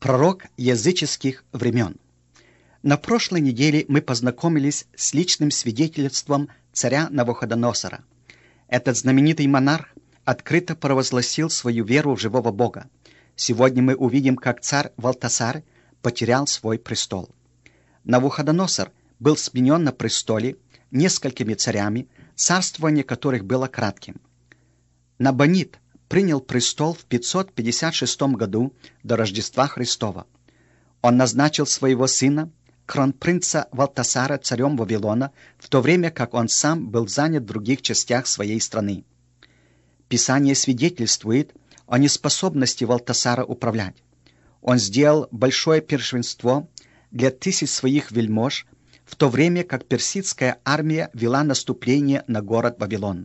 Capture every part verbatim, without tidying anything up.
Пророк языческих времен. На прошлой неделе мы познакомились с личным свидетельством царя Навуходоносора. Этот знаменитый монарх открыто провозгласил свою веру в живого Бога. Сегодня мы увидим, как царь Валтасар потерял свой престол. Навуходоносор был сменен на престоле несколькими царями, царствование которых было кратким. Набонид принял престол в пятьсот пятьдесят шестом году до Рождества Христова. Он назначил своего сына, кронпринца Валтасара, царем Вавилона, в то время как он сам был занят в других частях своей страны. Писание свидетельствует о неспособности Валтасара управлять. Он сделал большое первенство для тысяч своих вельмож, в то время как персидская армия вела наступление на город Вавилон.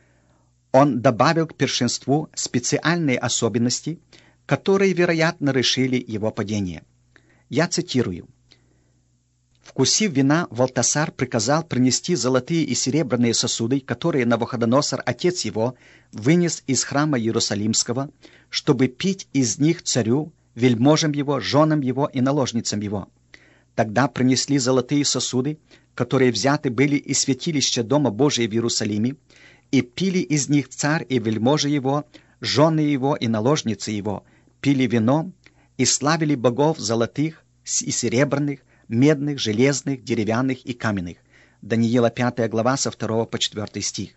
Он добавил к первенству специальные особенности, которые, вероятно, решили его падение. Я цитирую. «Вкусив вина, Валтасар приказал принести золотые и серебряные сосуды, которые Навуходоносор, отец его, вынес из храма Иерусалимского, чтобы пить из них царю, вельможам его, женам его и наложницам его. Тогда принесли золотые сосуды, которые взяты были из святилища Дома Божия в Иерусалиме, и пили из них царь и вельможи его, жены его и наложницы его, пили вино и славили богов золотых и серебряных, медных, железных, деревянных и каменных». Даниила пятая глава со второго по четвёртый стих.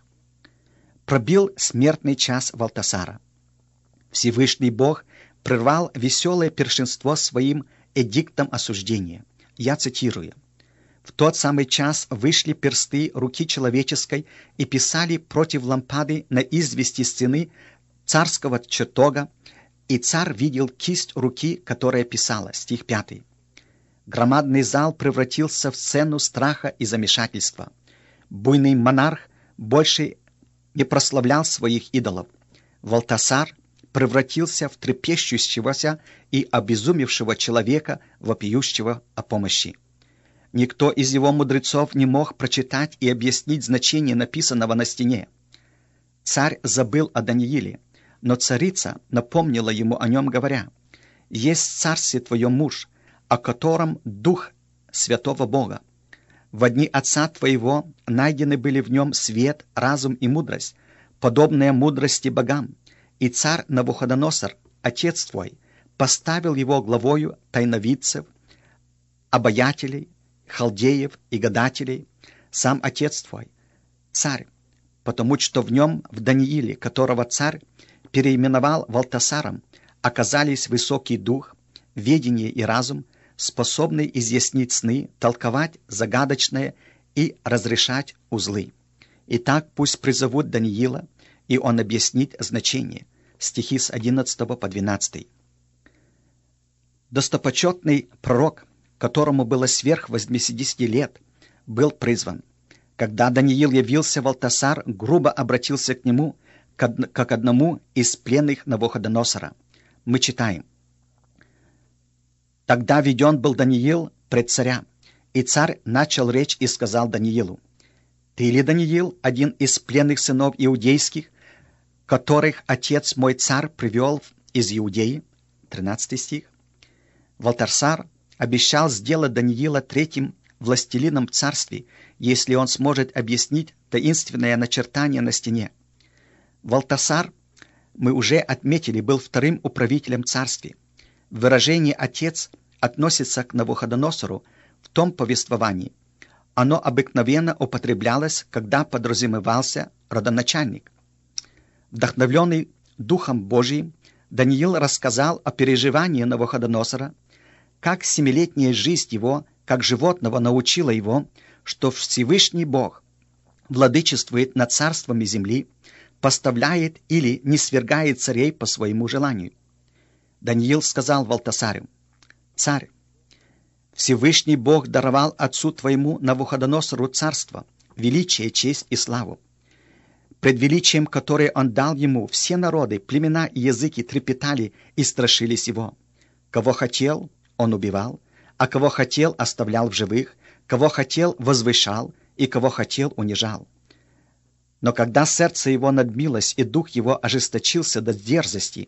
Пробил смертный час Валтасара. Всевышний Бог прервал веселое первенство своим эдиктом осуждения. Я цитирую. «В тот самый час вышли персты руки человеческой и писали против лампады на извести стены царского чертога, и царь видел кисть руки, которая писала». Стих пятый. Громадный зал превратился в сцену страха и замешательства. Буйный монарх больше не прославлял своих идолов. Валтасар превратился в трепещущегося и обезумевшего человека, вопиющего о помощи. Никто из его мудрецов не мог прочитать и объяснить значение написанного на стене. Царь забыл о Данииле, но царица напомнила ему о нем, говоря: «Есть в царстве твое муж, о котором дух святого Бога. Во дни отца твоего найдены были в нем свет, разум и мудрость, подобная мудрости богам, и царь Навуходоносор, отец твой, поставил его главою тайновидцев, обаятелей, халдеев и гадателей, сам отец твой, царь, потому что в нем, в Данииле, которого царь переименовал Валтасаром, оказались высокий дух, ведение и разум, способный изъяснить сны, толковать загадочное и разрешать узлы. Итак, пусть призовут Даниила, и он объяснит значение». Стихи с одиннадцатого по двенадцатый. Достопочетный пророк, которому было сверх восьмидесяти лет, был призван. Когда Даниил явился, Валтасар грубо обратился к нему, как к одному из пленных Навуходоносора. Мы читаем. «Тогда веден был Даниил пред царя, и царь начал речь и сказал Даниилу: Ты ли, Даниил, один из пленных сынов иудейских, которых отец мой царь привел из Иудеи?» тринадцатый стих. Валтасар обещал сделать Даниила третьим властелином в царстве, если он сможет объяснить таинственное начертание на стене. Валтасар, мы уже отметили, был вторым управителем царства. Выражение «отец» относится к Навуходоносору в том повествовании. Оно обыкновенно употреблялось, когда подразумевался родоначальник. Вдохновленный Духом Божиим, Даниил рассказал о переживании Навуходоносора, как семилетняя жизнь его, как животного, научила его, что Всевышний Бог владычествует над царствами земли, поставляет или низвергает царей по своему желанию. Даниил сказал Валтасарю: «Царь, Всевышний Бог даровал отцу твоему Навуходоносору царство, величие, честь и славу. Пред величием, которое он дал ему, все народы, племена и языки трепетали и страшились его. Кого хотел, он убивал, а кого хотел, оставлял в живых, кого хотел, возвышал, и кого хотел, унижал. Но когда сердце его надмилось и дух его ожесточился до дерзости,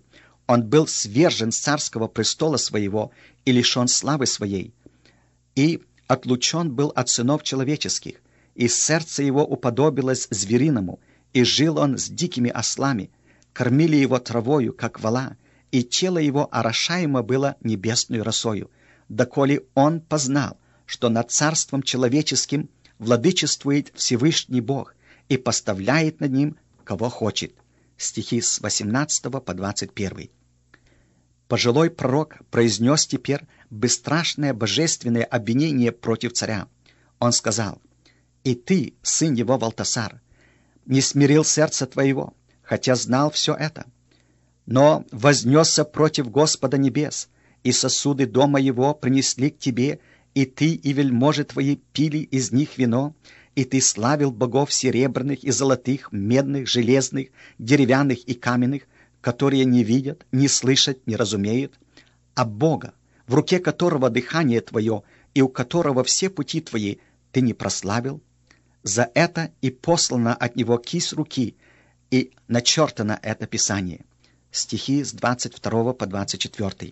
Он был свержен с царского престола своего и лишен славы своей, и отлучен был от сынов человеческих, и сердце его уподобилось звериному, и жил он с дикими ослами, кормили его травою, как вола, и тело его орошаемо было небесную росою, доколе он познал, что над царством человеческим владычествует Всевышний Бог и поставляет над ним, кого хочет. Стихи с восемнадцатого по двадцать первый. Пожилой пророк произнес теперь бесстрашное божественное обвинение против царя. Он сказал: «И ты, сын его Валтасар, не смирил сердце твоего, хотя знал все это, но вознесся против Господа небес, и сосуды дома его принесли к тебе, и ты и вельможи твои пили из них вино, и ты славил богов серебряных и золотых, медных, железных, деревянных и каменных, которые не видят, не слышат, не разумеют, а Бога, в руке которого дыхание твое и у которого все пути твои, ты не прославил. За это и послана от него кисть руки, и начертано это Писание». Стихи с двадцать второго по двадцать четвёртый.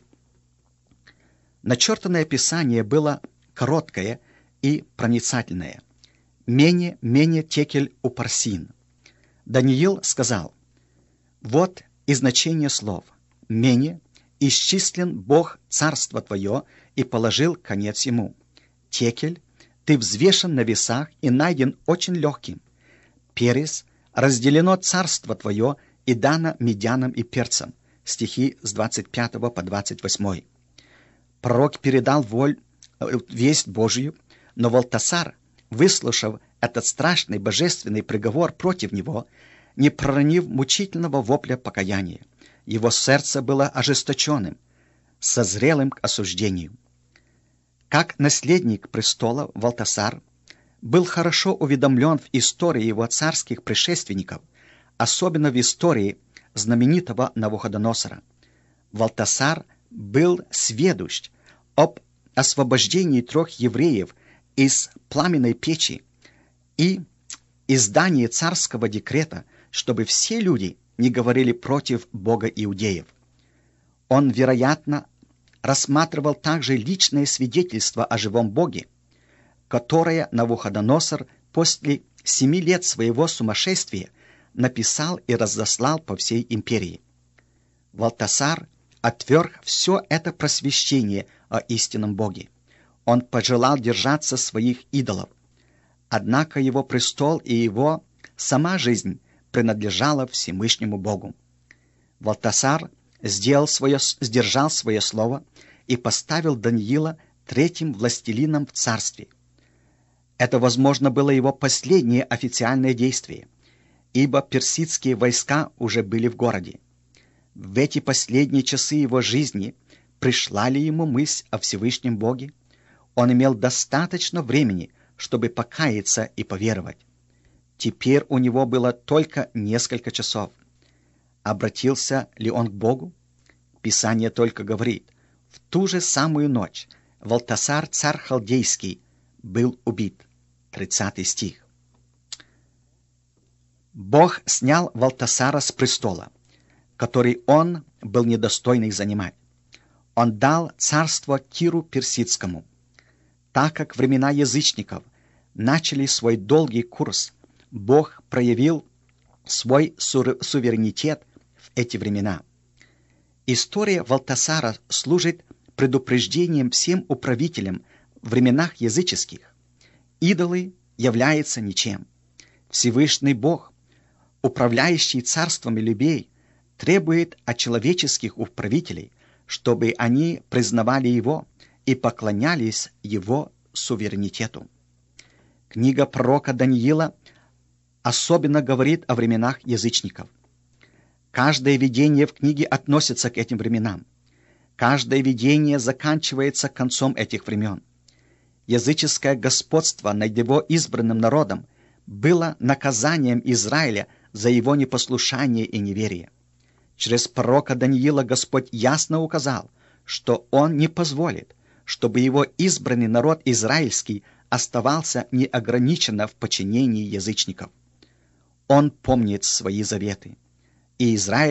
Начертанное Писание было короткое и проницательное. «Мене, мене текель упарсин». Даниил сказал: «Вот и значение слов. Мене, исчислен Бог царство твое, и положил конец ему. Текель, ты взвешен на весах и найден очень легким. Перес, разделено царство твое и дано медянам и перцам». Стихи с двадцать пятого по двадцать восьмой. Пророк передал воль, весть Божию, но Валтасар, выслушав этот страшный божественный приговор против него, не проронив мучительного вопля покаяния. Его сердце было ожесточенным, созрелым к осуждению. Как наследник престола Валтасар был хорошо уведомлен в истории его царских предшественников, особенно в истории знаменитого Навуходоносора. Валтасар был сведущ об освобождении трех евреев из пламенной печи и издании царского декрета, чтобы все люди не говорили против Бога иудеев. Он, вероятно, рассматривал также личное свидетельство о живом Боге, которое Навуходоносор после семи лет своего сумасшествия написал и разослал по всей империи. Валтасар отверг все это просвещение о истинном Боге. Он пожелал держаться своих идолов. Однако его престол и его сама жизнь принадлежала Всевышнему Богу. Валтасар сделал свое, сдержал свое слово и поставил Даниила третьим властелином в царстве. Это, возможно, было его последнее официальное действие, ибо персидские войска уже были в городе. В эти последние часы его жизни пришла ли ему мысль о Всевышнем Боге? Он имел достаточно времени, чтобы покаяться и поверовать. Теперь у него было только несколько часов. Обратился ли он к Богу? Писание только говорит: в ту же самую ночь Валтасар, царь халдейский, был убит. тридцатый стих. Бог снял Валтасара с престола, который он был недостойный занимать. Он дал царство Киру Персидскому. Так как времена язычников начали свой долгий курс, Бог проявил свой суверенитет в эти времена. История Валтасара служит предупреждением всем управителям в временах языческих. Идолы являются ничем. Всевышний Бог, управляющий царствами людей, требует от человеческих управителей, чтобы они признавали Его и поклонялись Его суверенитету. Книга пророка Даниила особенно говорит о временах язычников. Каждое видение в книге относится к этим временам. Каждое видение заканчивается концом этих времен. Языческое господство над его избранным народом было наказанием Израиля за его непослушание и неверие. Через пророка Даниила Господь ясно указал, что Он не позволит, чтобы Его избранный народ израильский оставался неограниченно в подчинении язычников. Он помнит свои заветы, и Израиль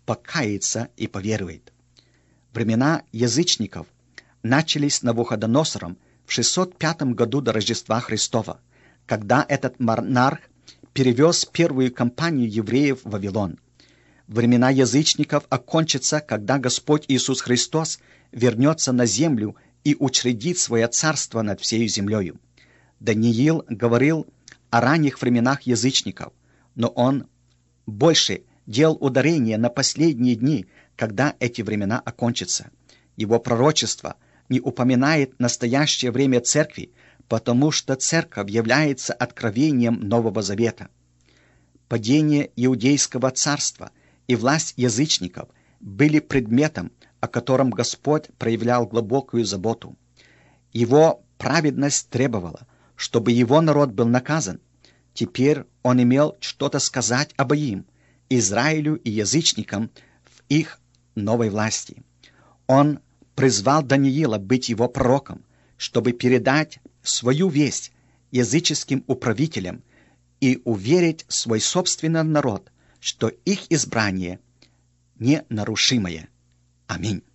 покается и поверует. Времена язычников начались Навуходоносором в шестьсот пятом году до Рождества Христова, когда этот монарх перевез первую компанию евреев в Вавилон. Времена язычников окончатся, когда Господь Иисус Христос вернется на землю и учредит свое царство над всей землею. Даниил говорил о ранних временах язычников, но он больше делал ударение на последние дни, когда эти времена окончатся. Его пророчество не упоминает настоящее время церкви, потому что церковь является откровением Нового Завета. Падение Иудейского царства и власть язычников были предметом, о котором Господь проявлял глубокую заботу. Его праведность требовала, чтобы его народ был наказан. Теперь он имел что-то сказать об им, Израилю и язычникам в их новой власти. Он призвал Даниила быть его пророком, чтобы передать свою весть языческим управителям и уверить свой собственный народ, что их избрание ненарушимое. Аминь.